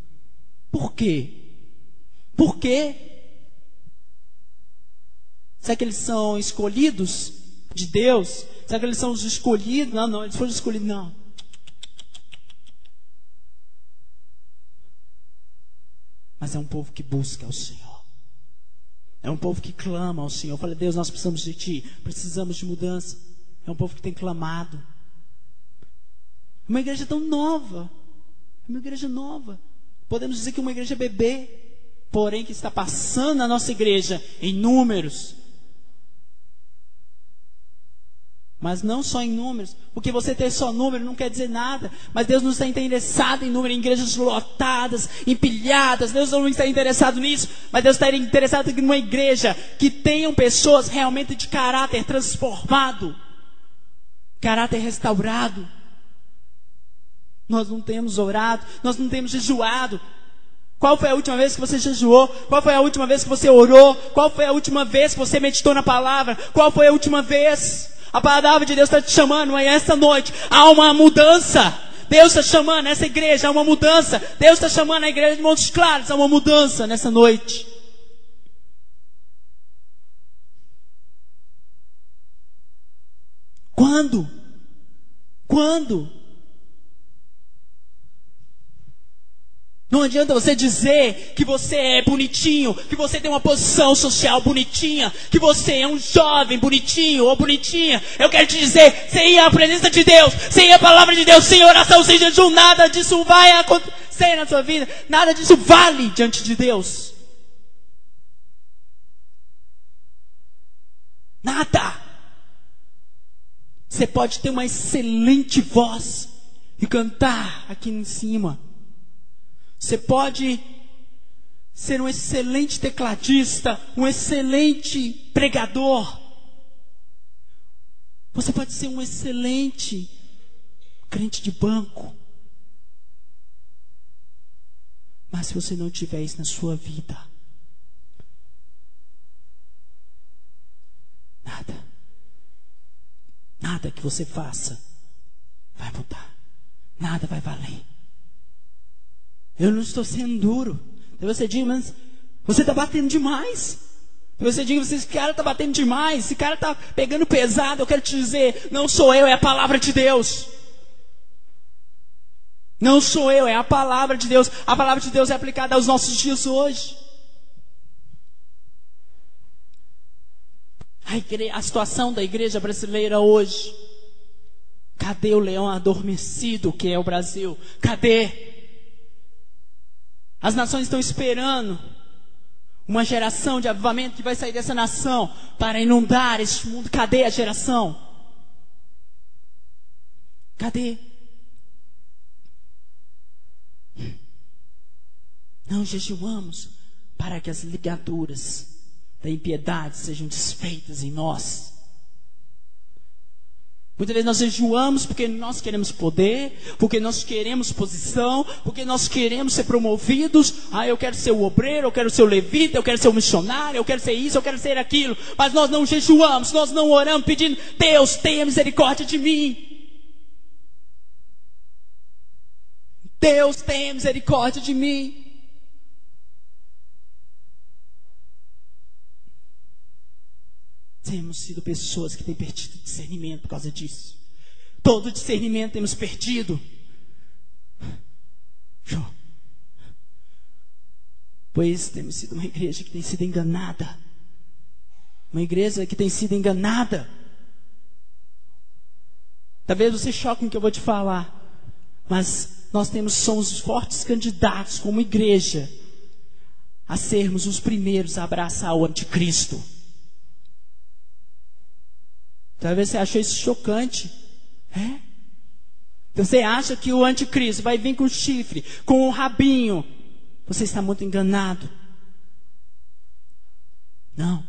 Speaker 1: Por quê? Por quê? Será que eles são escolhidos de Deus? Será que eles são os escolhidos? Não, não, eles foram escolhidos, não. Mas é um povo que busca ao Senhor. É um povo que clama ao Senhor. Fala, Deus, nós precisamos de Ti. Precisamos de mudança. É um povo que tem clamado. É uma igreja tão nova. É uma igreja nova. Podemos dizer que é uma igreja bebê. Porém, que está passando na nossa igreja em números. Mas não só em números, porque você ter só número não quer dizer nada. Mas Deus não está interessado em número, em igrejas lotadas, empilhadas. Deus não está interessado nisso. Mas Deus está interessado em uma igreja que tenham pessoas realmente de caráter transformado, caráter restaurado. Nós não temos orado, nós não temos jejuado. Qual foi a última vez que você jejuou? Qual foi a última vez que você orou? Qual foi a última vez que você meditou na palavra? Qual foi a última vez? A palavra de Deus está te chamando, mas esta noite há uma mudança. Deus está chamando essa igreja a uma mudança. Deus está chamando a igreja de Montes Claros a uma mudança nessa noite. Quando? Quando? Não adianta você dizer que você é bonitinho, que você tem uma posição social bonitinha, que você é um jovem bonitinho ou bonitinha. Eu quero te dizer, sem a presença de Deus, sem a palavra de Deus, sem oração, sem jejum, nada disso vai acontecer na sua vida. Nada disso vale diante de Deus. Nada. Você pode ter uma excelente voz e cantar aqui em cima. Você pode ser um excelente tecladista, um excelente pregador. Você pode ser um excelente crente de banco. Mas se você não tiver isso na sua vida, nada, nada que você faça vai mudar. Nada vai valer. Eu não estou sendo duro. Talvez você diga, mas você está batendo demais. Talvez você diga, esse cara está batendo demais. Esse cara está pegando pesado. Eu quero te dizer, não sou eu, é a palavra de Deus. Não sou eu, é a palavra de Deus. A palavra de Deus é aplicada aos nossos dias hoje. A, igre... a situação da igreja brasileira hoje. Cadê o leão adormecido que é o Brasil? Cadê? As nações estão esperando uma geração de avivamento que vai sair dessa nação para inundar este mundo. Cadê a geração? Cadê? Não jejuamos para que as ligaduras da impiedade sejam desfeitas em nós. Muitas vezes nós jejuamos porque nós queremos poder, porque nós queremos posição, porque nós queremos ser promovidos. Ah, eu quero ser o obreiro, eu quero ser o levita, eu quero ser o missionário, eu quero ser isso, eu quero ser aquilo. Mas nós não jejuamos, nós não oramos pedindo, Deus, tenha misericórdia de mim. Deus, tenha misericórdia de mim. Temos sido pessoas que têm perdido discernimento por causa disso. Todo discernimento temos perdido. Pois temos sido uma igreja que tem sido enganada. Uma igreja que tem sido enganada. Talvez você choque com o que eu vou te falar. Mas nós temos, somos fortes candidatos como igreja a sermos os primeiros a abraçar o anticristo. Talvez você achou isso chocante. É? Você acha que o anticristo vai vir com chifre, com o rabinho. Você está muito enganado. Não.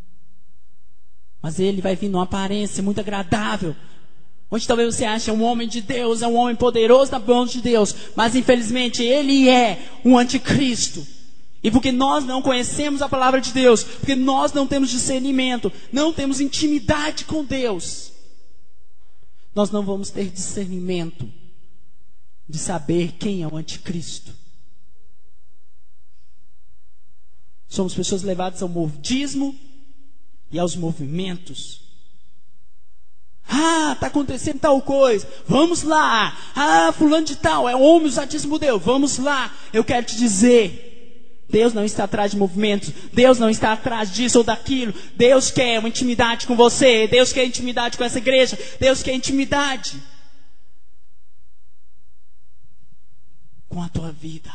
Speaker 1: Mas ele vai vir numa aparência muito agradável. Onde talvez você ache um homem de Deus, é um homem poderoso na mão de Deus. Mas infelizmente ele é um anticristo. E porque nós não conhecemos a palavra de Deus, porque nós não temos discernimento, não temos intimidade com Deus, nós não vamos ter discernimento de saber quem é o anticristo. Somos pessoas levadas ao modismo e aos movimentos. Ah, está acontecendo tal coisa, vamos lá. Ah, fulano de tal, é homem usadíssimo Deus, vamos lá. Eu quero te dizer, Deus não está atrás de movimentos, Deus não está atrás disso ou daquilo. Deus quer uma intimidade com você, Deus quer intimidade com essa igreja, Deus quer intimidade com a tua vida.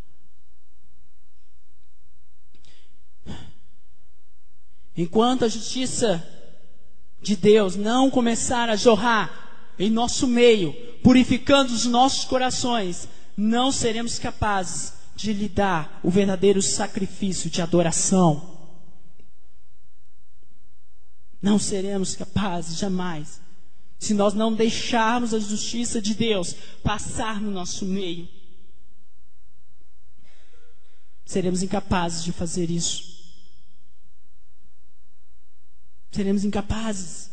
Speaker 1: Enquanto a justiça de Deus não começar a jorrar em nosso meio, purificando os nossos corações, não seremos capazes de lhe dar o verdadeiro sacrifício de adoração. Não seremos capazes jamais, se nós não deixarmos a justiça de Deus passar no nosso meio. Seremos incapazes de fazer isso. Seremos incapazes.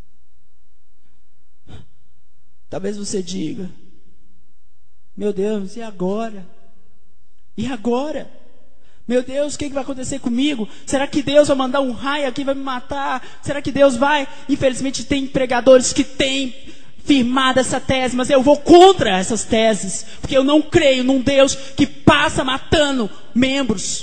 Speaker 1: Talvez você diga: meu Deus, e agora? E agora? Meu Deus, o que vai acontecer comigo? Será que Deus vai mandar um raio aqui e vai me matar? Será que Deus vai? Infelizmente tem pregadores que têm firmado essa tese, mas eu vou contra essas teses, porque eu não creio num Deus que passa matando membros.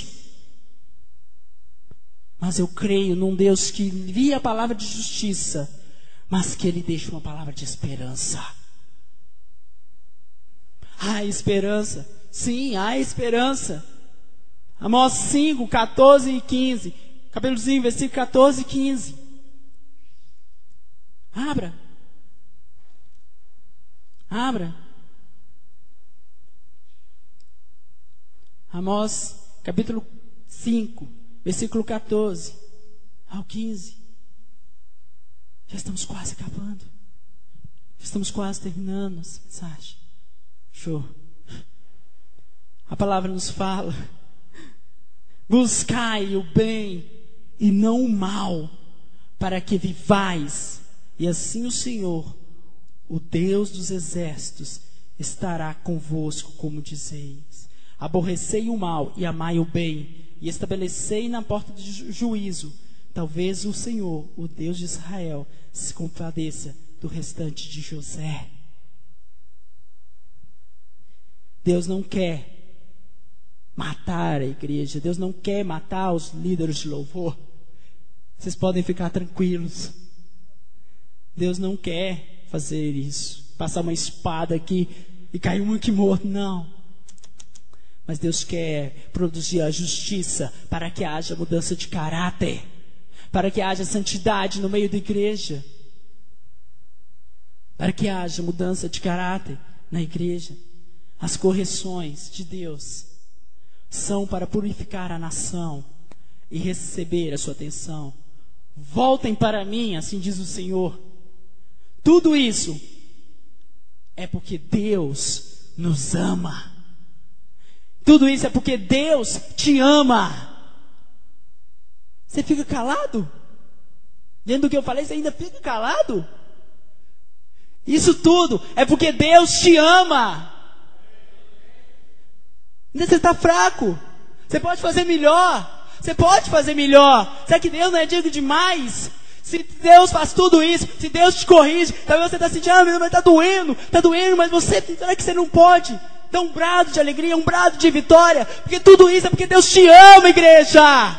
Speaker 1: Mas eu creio num Deus que envia a palavra de justiça, mas que Ele deixa uma palavra de esperança. Há esperança. Sim, há esperança. Amós cinco, catorze e quinze. Capítulozinho, versículo catorze e quinze. Abra. Abra. Amós, capítulo cinco. Versículo catorze ao quinze. Já estamos quase acabando. Já estamos quase terminando essa mensagem. Show. A palavra nos fala: buscai o bem e não o mal, para que vivais. E assim o Senhor, o Deus dos exércitos, estará convosco, como dizeis. Aborrecei o mal e amai o bem, e estabelecei na porta de ju- juízo. Talvez o Senhor, o Deus de Israel, se compadeça do restante de José. Deus não quer matar a igreja. Deus não quer matar os líderes de louvor. Vocês podem ficar tranquilos. Deus não quer fazer isso. Passar uma espada aqui e cair um aqui morto. Não. Mas Deus quer produzir a justiça para que haja mudança de caráter, para que haja santidade no meio da igreja, para que haja mudança de caráter na igreja. As correções de Deus são para purificar a nação e receber a sua atenção. Voltem para mim, assim diz o Senhor. Tudo isso é porque Deus nos ama. Tudo isso é porque Deus te ama. Você fica calado? Dentro do que eu falei, você ainda fica calado? Isso tudo é porque Deus te ama. Ainda você está fraco. Você pode fazer melhor. Você pode fazer melhor. Será que Deus não é digno demais? Se Deus faz tudo isso, se Deus te corrige, talvez você está sentindo: ah, mas está doendo, está doendo, mas você, será que você não pode dar um brado de alegria, um brado de vitória? Porque tudo isso é porque Deus te ama, igreja.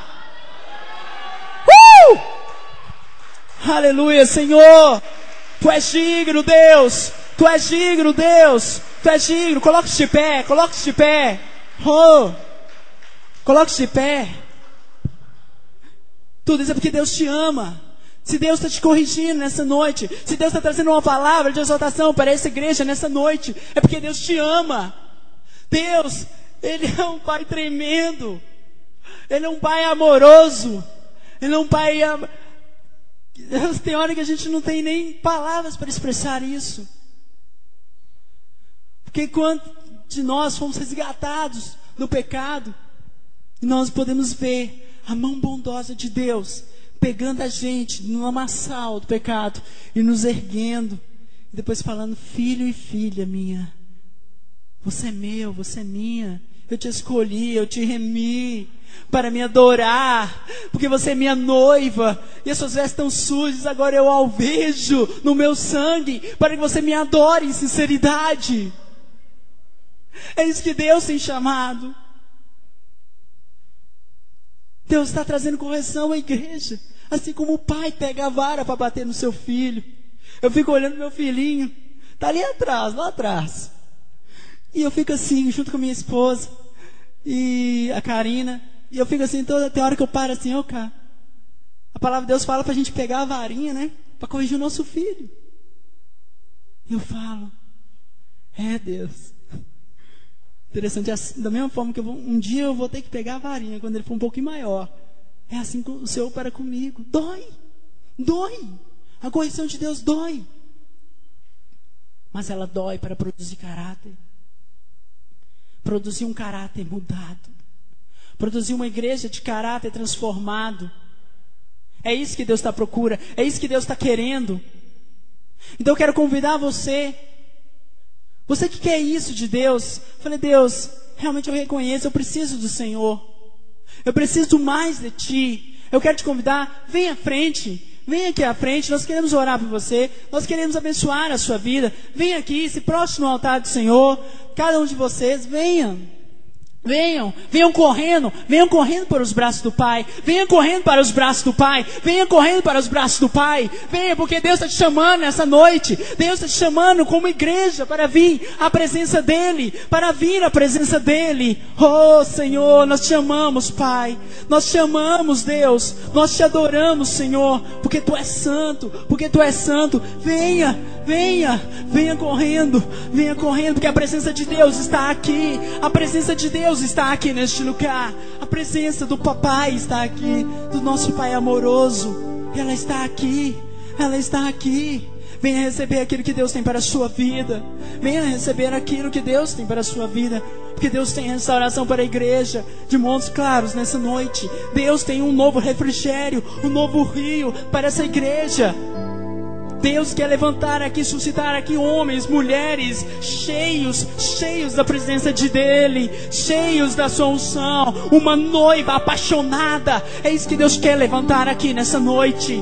Speaker 1: Uh! Aleluia, Senhor. Tu és digno, Deus. Tu és digno, Deus. Tu és digno. Coloque-se de pé, coloque-se de pé. Oh! Coloque-se de pé. Tudo isso é porque Deus te ama. Se Deus está te corrigindo nessa noite, se Deus está trazendo uma palavra de exortação para essa igreja nessa noite, é porque Deus te ama. Deus, Ele é um Pai tremendo. Ele é um Pai amoroso. Ele é um Pai... Am... Deus, tem hora que a gente não tem nem palavras para expressar isso. Porque quando de nós fomos resgatados do pecado, nós podemos ver a mão bondosa de Deus pegando a gente no lamaçal do pecado e nos erguendo, e depois falando: filho e filha minha, você é meu, você é minha, eu te escolhi, eu te remi, para me adorar, porque você é minha noiva, e as suas vestes estão sujas, agora eu alvejo no meu sangue, para que você me adore em sinceridade. É isso que Deus tem chamado. Deus está trazendo correção à igreja, assim como o pai pega a vara para bater no seu filho. Eu fico olhando meu filhinho, está ali atrás, lá atrás, e eu fico assim, junto com a minha esposa, e a Karina, e eu fico assim, toda tem hora que eu paro assim, ó, cara, a palavra de Deus fala para a gente pegar a varinha, né, para corrigir o nosso filho. E eu falo, é Deus, interessante, assim, da mesma forma que eu vou, um dia eu vou ter que pegar a varinha, quando ele for um pouquinho maior, é assim que o Senhor para comigo, dói, dói, a correção de Deus dói, mas ela dói para produzir caráter, produzir um caráter mudado, produzir uma igreja de caráter transformado. É isso que Deus está à procura, é isso que Deus está querendo. Então eu quero convidar você, você que quer isso de Deus, falei, Deus, realmente eu reconheço, eu preciso do Senhor, eu preciso mais de Ti, eu quero te convidar, vem à frente, vem aqui à frente, nós queremos orar por você, nós queremos abençoar a sua vida, vem aqui, se prostre no altar do Senhor, cada um de vocês, venham, venham, venham correndo, venham correndo para os braços do Pai, venham correndo para os braços do Pai, venham correndo para os braços do Pai, venha, porque Deus está te chamando nessa noite, Deus está te chamando como igreja para vir à presença dEle, para vir à presença dEle. Oh Senhor, nós te amamos, Pai, nós te amamos, Deus, nós te adoramos, Senhor, porque Tu és santo, porque Tu és santo. Venha, venha, venha correndo, venha correndo, porque a presença de Deus está aqui, a presença de Deus está aqui neste lugar, a presença do Papai está aqui, do nosso Pai amoroso, ela está aqui, ela está aqui. Venha receber aquilo que Deus tem para a sua vida, venha receber aquilo que Deus tem para a sua vida, porque Deus tem restauração para a igreja de Montes Claros nessa noite. Deus tem um novo refrigério, um novo rio para essa igreja. Deus quer levantar aqui, suscitar aqui homens, mulheres, cheios, cheios da presença de dEle, cheios da sua unção, uma noiva apaixonada. É isso que Deus quer levantar aqui nessa noite.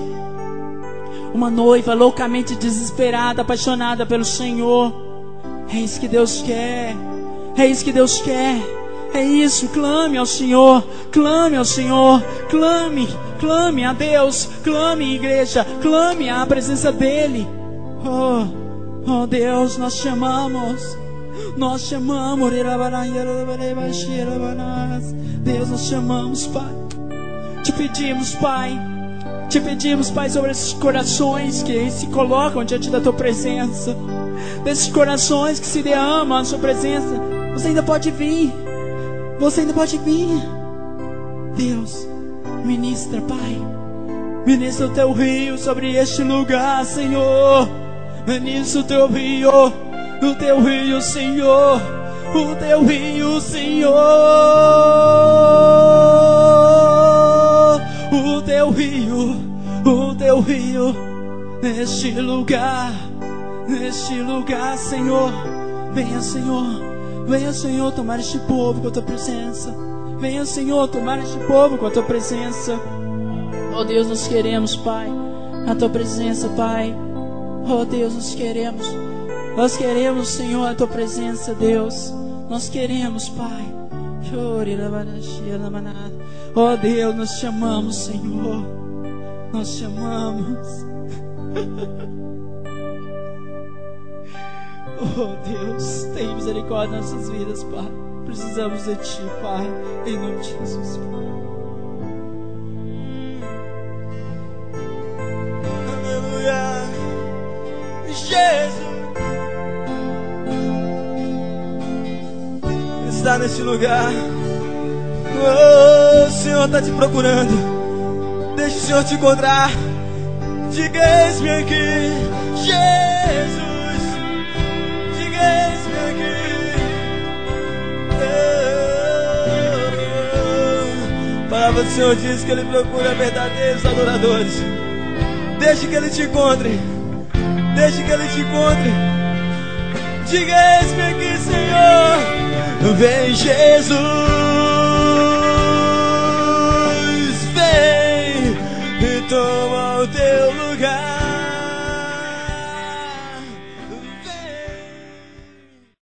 Speaker 1: Uma noiva loucamente desesperada, apaixonada pelo Senhor. É isso que Deus quer, é isso que Deus quer. É isso, clame ao Senhor, clame ao Senhor, clame, clame a Deus, clame igreja, clame à presença dEle. Oh, oh Deus, nós te amamos, nós te amamos, Deus, nós te amamos, Pai. Te pedimos, Pai, te pedimos, Pai, sobre esses corações que se colocam diante da Tua presença, desses corações que se derramam à Sua presença. Você ainda pode vir. Você ainda pode vir. Deus, ministra, Pai, ministra o Teu rio sobre este lugar, Senhor. Ministra o Teu rio, o Teu rio, Senhor, o Teu rio, Senhor, o Teu rio, o Teu rio, neste lugar, neste lugar, Senhor. Venha, Senhor. Venha, Senhor, tomar este povo com a Tua presença. Venha, Senhor, tomar este povo com a Tua presença. Oh Deus, nós queremos, Pai, a Tua presença, Pai. Oh Deus, nós queremos. Nós queremos, Senhor, a Tua presença, Deus. Nós queremos, Pai. Oh Deus, nós te amamos, Senhor. Nós te amamos. Oh Deus, tem misericórdia nas nossas vidas, Pai. Precisamos de Ti, Pai, em nome de Jesus.
Speaker 2: Aleluia, Jesus está neste lugar. Oh, o Senhor está te procurando. Deixa o Senhor te encontrar. Diga: eis-me aqui, Jesus. Eis-me aqui. A palavra do Senhor diz que Ele procura verdadeiros adoradores. Deixe que Ele te encontre. Deixe que Ele te encontre. Diga: eis-me aqui, Senhor. Vem, Jesus. no teu lugar.